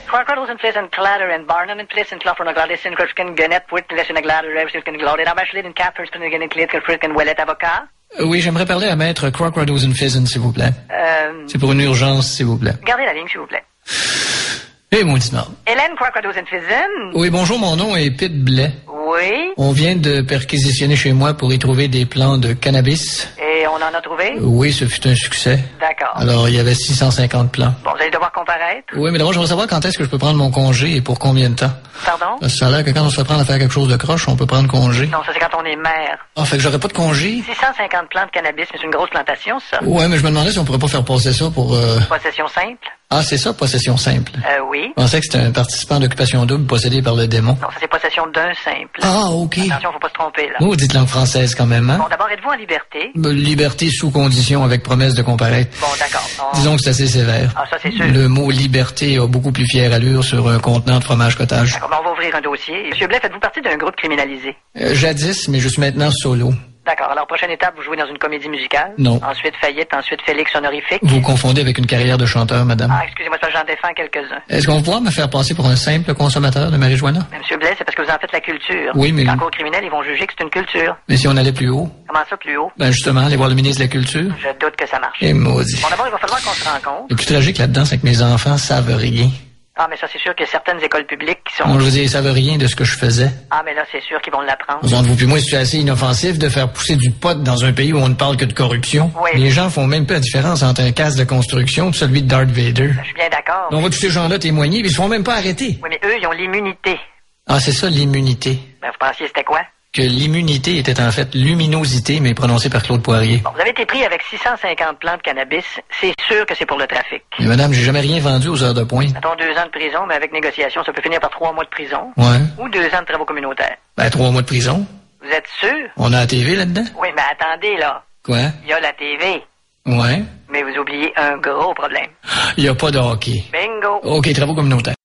Crockers and Place and Clatter and Barnum and Place and Clopper and Gladys and Christian Gannett, Whitless and Glatter, Revskin Gloded, Abashlid and Cappers, Pinnigan and Clayton, Christian Ouellet, avocat. Oui, j'aimerais parler à maître Crockrodosen, s'il vous plaît. C'est pour une urgence, s'il vous plaît. Gardez la ligne, s'il vous plaît. Eh, maudit-mort. Hélène Crockrodosen. Oui, bonjour, mon nom est Pete Blais. Oui. On vient de perquisitionner chez moi pour y trouver des plants de cannabis. Et on en a trouvé? Oui, ce fut un succès. D'accord. Alors, il y avait 650 plants. Bon, vous allez devoir comparaître. Oui, mais d'abord, j'aimerais savoir quand est-ce que je peux prendre mon congé et pour combien de temps. Pardon? Parce que ça a l'air que quand on se fait prendre à faire quelque chose de croche, on peut prendre congé. Non, ça c'est quand on est maire. Ah, fait que j'aurais pas de congé? 650 plants de cannabis, mais c'est une grosse plantation, ça. Ouais, mais je me demandais si on pourrait pas faire passer ça pour... Possession simple? Ah, c'est ça, possession simple. Oui. Je pensais que c'était un participant d'occupation double possédé par le démon. Non, ça c'est possession d'un simple. Ah, OK. Attention, faut pas se tromper, là. Oh, dites langue française quand même, hein? Bon, d'abord, êtes-vous en liberté? Liberté sous condition avec promesse de comparaître. Bon, d'accord. Disons que c'est assez sévère. Ah, ça c'est sûr. Le mot liberté a beaucoup plus fière allure sur un contenant de fromage cottage. D'accord, ben, on va ouvrir un dossier. Monsieur Blais, faites-vous partie d'un groupe criminalisé? Jadis, mais je suis maintenant solo. D'accord. Alors, prochaine étape, vous jouez dans une comédie musicale? Non. Ensuite, faillite. Ensuite, Félix honorifique. Vous confondez avec une carrière de chanteur, madame. Ah, excusez-moi, ça, j'en défends quelques-uns. Est-ce qu'on pourra me faire passer pour un simple consommateur de marijuana? Mais Monsieur Blais, c'est parce que vous en faites la culture. Oui, mais... En cours criminel, ils vont juger que c'est une culture. Mais si on allait plus haut? Comment ça, plus haut? Ben, justement, aller voir le ministre de la Culture. Je doute que ça marche. Et maudit. Bon, d'abord, il va falloir qu'on se rencontre. Le plus tragique là-dedans, c'est que mes enfants savent rien. Ah, mais ça, c'est sûr qu'il y a certaines écoles publiques qui sont... Bon, je veux dire, ils savent rien de ce que je faisais. Ah, mais là, c'est sûr qu'ils vont l'apprendre. Entre vous puis moi, c'est assez inoffensif de faire pousser du pot dans un pays où on ne parle que de corruption. Oui. Les gens font même pas la différence entre un casque de construction et celui de Darth Vader. Je suis bien d'accord. On voit tous ces gens-là témoigner, mais ils se font même pas arrêter. Oui, mais eux, ils ont l'immunité. Ah, c'est ça, l'immunité. Ben, vous pensiez c'était quoi? Que l'immunité était en fait luminosité, mais prononcée par Claude Poirier. Bon, vous avez été pris avec 650 plants de cannabis. C'est sûr que c'est pour le trafic. Mais madame, j'ai jamais rien vendu aux heures de pointe. Mettons 2 ans de prison, mais avec négociation, ça peut finir par 3 mois de prison. Ouais. Ou 2 ans de travaux communautaires. Ben, 3 mois de prison. Vous êtes sûr? On a la TV là-dedans? Oui, mais attendez, là. Quoi? Il y a la TV. Ouais. Mais vous oubliez un gros problème. Il y a pas de hockey. Bingo! OK, travaux communautaires.